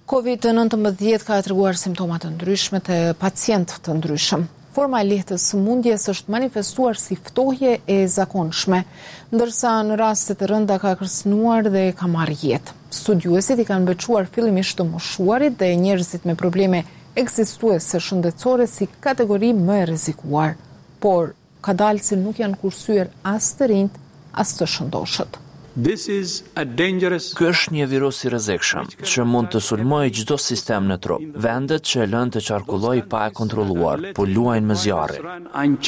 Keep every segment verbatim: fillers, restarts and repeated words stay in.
covid nëntëmbëdhjetë ka treguar simptoma të ndryshme të pacientë të ndryshëm. Forma e lehtë të sëmundjes është manifestuar si ftohje e zakonshme, ndërsa në raste të rënda ka kërcënuar dhe ka marrë jetë. Studiuesit i kanë veçuar fillimisht të moshuarit dhe njerëzit me probleme ekzistuese shëndetësore si kategori më e rrezikuar, por ka dalë se nuk janë kursyer as të rinjt, as të shëndoshët. Ky është një virus i rrezikshëm që mund të sulmojë çdo sistem në trup. Vendet që e lënë të qarkullojë pa e kontrolluar, po luajnë me zjarrin.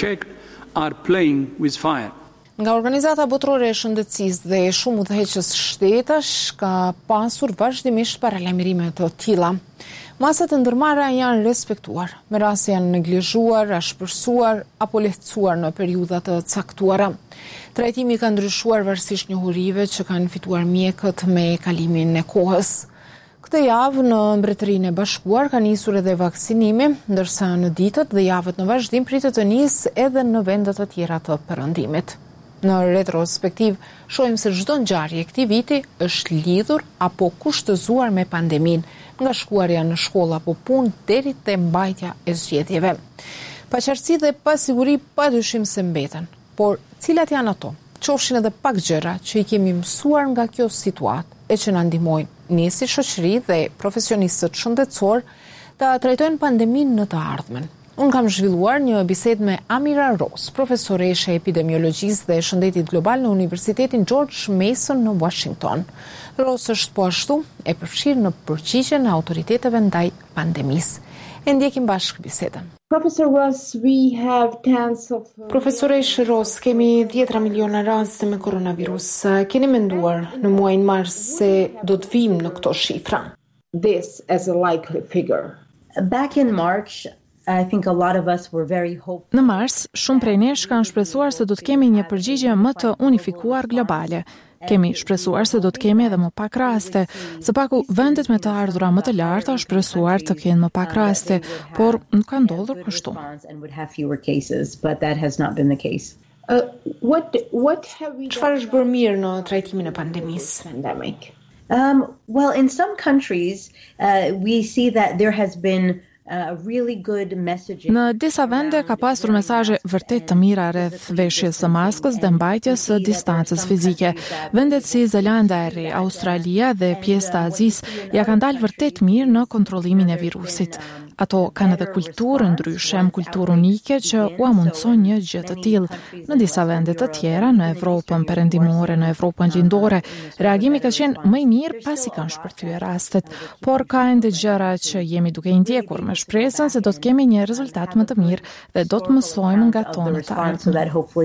Nga Organizata Botërore e Shëndetësisë dhe shumë udhëheqës shtetash ka pasur vazhdimisht paralajmërime të tilla. Masat e ndërmarra janë respektuar, me raste janë neglizhuar, ashpërsuar apo lehtësuar në periudha të caktuara. Trajtimi ka ndryshuar varësisht njohurive që kanë fituar mjekët me kalimin e kohës. Këtë javë në Mbretërinë e Bashkuar ka nisur edhe vaksinimi, ndërsa në ditët dhe javët në vazhdim pritet të nisë edhe në vendet të tjera të perëndimit. Në retrospektiv, shohim se çdo ngjarje e këtij viti është lidhur apo kushtëzuar me pandeminë, nga shkuarja në shkolla apo punë deri te mbajtja e zgjedhjeve. Paqartësi dhe pasiguri padyshim se mbeten, por cilat janë ato? Qofshin edhe pak gjëra që i kemi mësuar nga kjo situatë e që na ndihmojnë ne si shoqëri dhe profesionistët shëndetësor ta trajtojnë pandeminë në të ardhmen. Unë kam zhvilluar një bisedë me Amira Ross, profesoreshe e epidemiologjisë dhe shëndetit global në Universitetin George Mason në Washington. Ross është po ashtu e përfshirë në përgjigjen e autoriteteve ndaj pandemisë. E ndjekim bashkë bisedën. Professor Ross, we have tens of... Profesoresh Ross, kemi dhjetra miliona raste me koronavirus. Keni menduar në muajin mars se do të vim në këto shifra? This as a likely figure. Back in March, I think a lot of us were very hopeful. Në mars, shumë prej nesh kanë shpresuar se do të kemi një përgjigje më të unifikuar globale. Kemi shpresuar se do të kemi edhe më pak raste. Së paku, vendet me të ardhura më të larta shpresuar të kenë më pak raste, por nuk ka ndodhur kështu. Uh, what what have we Çfarë është bërë mirë në trajtimin e pandemisë? pandemic? Um, well, in some countries, uh, we see that there has been Uh, really good messaging. Në disa vende ka pasur mesazhe vërtet të mira rreth veshjes së maskës dhe mbajtjes së distancës fizike. Vendet si Zelanda e Re, Australia dhe pjesë të Azisë ja kanë dalë vërtet mirë në kontrollimin e virusit. Ato kanë edhe kulturë ndryshe, kulturë unike që u amundson një gjë të tillë. Në disa vende të tjera, në Evropën perëndimore, në Evropën lindore, reagimi ka qenë më i mirë pasi kanë shpërthyer rastet, por ka ende gjëra që jemi duke i ndjekur me shpresën se do të kemi një rezultat më të mirë dhe do të mësojmë nga tonë të ardhmen.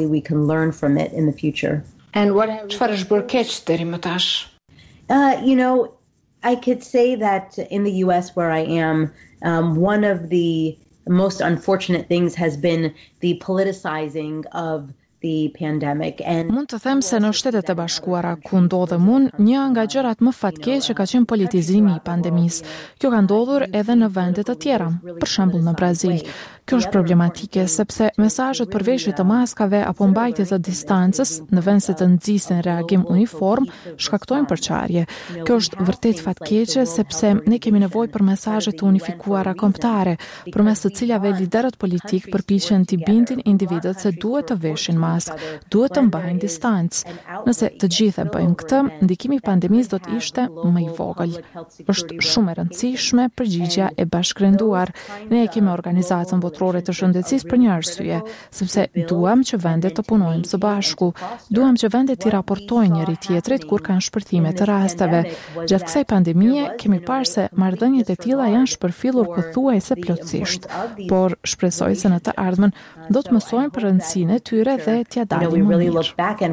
Çfarë është bërë keq deri më tash? Uh, you know, I could say that in the U S where I am, um, one of the most unfortunate things has been the politicizing of the pandemic. And mund të them se në Shtetet e Bashkuara ku ndodhem unë, një nga gjërat më fatkeqe ka qenë politizimi i pandemisë. Kjo ka ndodhur edhe në vende të tjera, për shembull në Brazil. Kjo është problematike sepse mesazhet për veshje të maskave apo mbajtje të distancës në vend se të nxisin reagim uniform shkaktojnë përçarje. Kjo është vërtet fatkeqe sepse ne kemi nevojë për mesazhe të unifikuara kombëtare, përmes të cilave liderët politik përpiqen t'i bindin individët se duhet të veshin maskë, duhet të mbajnë distancë. Nëse të gjithë e bëjmë këtë, ndikimi i pandemisë do të ishte më i vogël. Është shumë e rëndësishme përgjigjja e bashkërenduar. Ne kemi organizatën botërore të shëndetësisë për një arsye, sepse duam që vendet të punojnë së bashku, duam që vendet të raportojnë njëri tjetrit kur kanë shpërthime të rasteve. Gjatë kësaj pandemie kemi parë se marrëdhëniet e tilla janë shpërfillur pothuajse plotësisht, por shpresoj se në të ardhmen do të mësojmë për rëndësinë e tyre dhe t'ia dalim më mirë.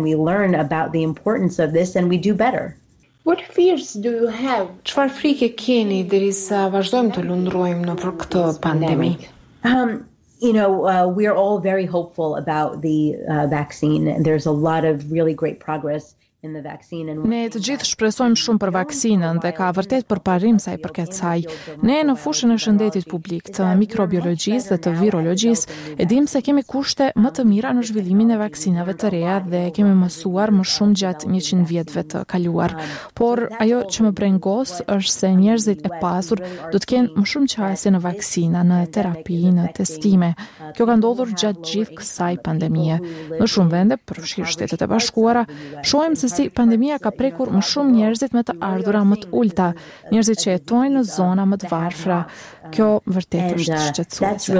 What fears do you have? Çfarë frike keni derisa vazhdojmë të lundrojmë në për këtë pandemi? Um, you know, uh, we're all very hopeful about the uh, vaccine, and there's a lot of really great progress Ne të gjithë shpresojmë shumë për vaksinën dhe ka vërtet përparim sa i përket saj. Ne në fushën e shëndetit publik, të mikrobiologjisë dhe të virologjisë, e dim se kemi kushte më të mira në zhvillimin e vaksinave të reja dhe kemi mësuar më shumë gjatë njëqind vjetëve të kaluar. Por ajo që më bren gos është se njerëzit e pasur do të kenë më shumë qasje në vaksina, në terapi, në testime. Kjo ka ndodhur gjatë gjithë kësaj pandemie. Në shumë vende, përfshirë Shtetet e Bashkuara, shohim se si pandemia ka prekur më shumë njerëzit me të ardhura më të ulta, njerëzit që jetojnë në zona më të varfra. Kjo vërtet është shqetësuese.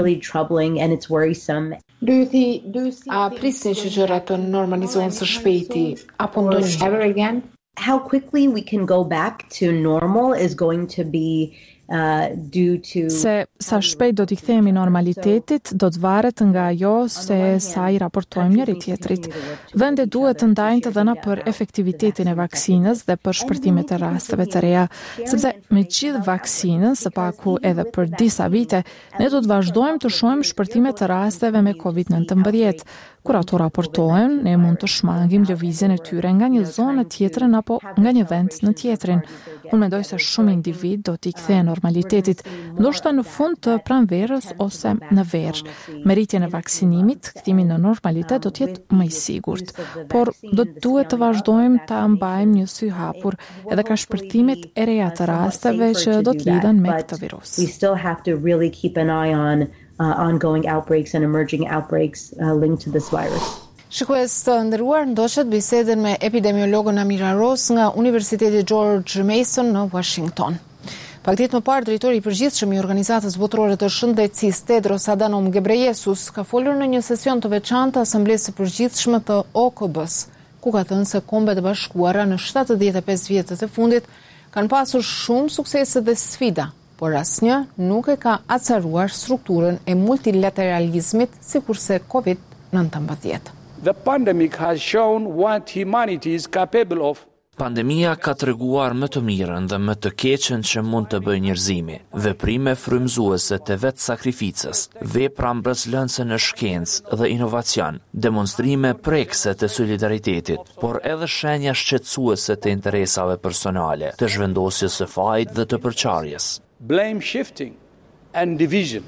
A prisni që gjërat të normalizohen së shpejti apo ndonjëherë? How quickly we can go back to normal is going to be Uh, due to se sa shpejt do t'i kthehemi normalitetit do të varet nga ajo se sa i raportojmë njëri tjetrit. Vendet duhet të ndajnë të dhëna për efektivitetin e vaksinës dhe për shpërtimet e rasteve të reja, sepse me gjithë vaksinën, së paku edhe për disa vite, ne do të vazhdojmë të shohim shpërtime të rasteve me kovid nineteen. Kur ato raportohen, ne mund të shmangim lëvizjen e tyre nga një zonë në tjetrën apo nga një vend në tjetrin. Unë mendoj se shumë individ do t'i kthehen normalitetit, ndoshta në fund të pranverës ose në verë. Me rritjen e vaksinimit, kthimi në normalitet do të jetë më i sigurt, por do të duhet të vazhdojmë ta mbajmë një sy hapur edhe ka shpërtimet e reja të rasteve që do të lidhen me këtë virus. We still have to really keep an eye on Uh, ongoing outbreaks and emerging outbreaks uh, linked to this virus. Shikues të nderuar, ndoqët bisedën me epidemiologën Amira Ross nga Universiteti George Mason në Washington. Pak ditë më parë, drejtori i përgjithshëm i Organizatës Botërore të Shëndetësisë Tedros Adhanom Ghebreyesus ka folur në një sesion të veçantë të Asamblesë së Përgjithshme të O K B-s, ku ka thënë se Kombet e Bashkuara në shtatëdhjetë e pesë vjetët e fundit kanë pasur shumë suksese dhe sfida, por asnjë nuk e ka acaruar strukturën e multilateralizmit sikurse kovid nineteen. The pandemic has shown what humanity is capable of. Pandemia ka treguar më të mirën dhe më të keqen që mund të bëjë njerëzimi, veprime frymëzuese të vetë sakrificës, vepra mbretëlënëse në shkencë dhe inovacion, demonstrime prekse të solidaritetit, por edhe shenja shqetësuese të interesave personale, të zhvendosjes së fajit dhe të përçarjes. Blame shifting and division.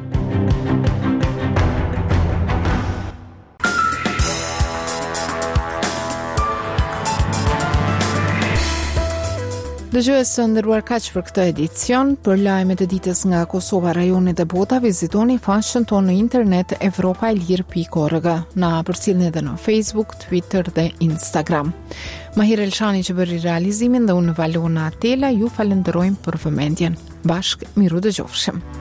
Dëgjues të nderuar, kaq për këtë edicion. Për lajmet e ditës nga Kosova, rajonet e bota, vizitoni faqen tonë në internet evropailir pikë org. Na përcjellni edhe në Facebook, Twitter dhe Instagram. Mahir Elshani që bëri realizimin dhe unë Valona Atela ju falenderojmë për vëmendjen. Bashk miru dëgjofshim.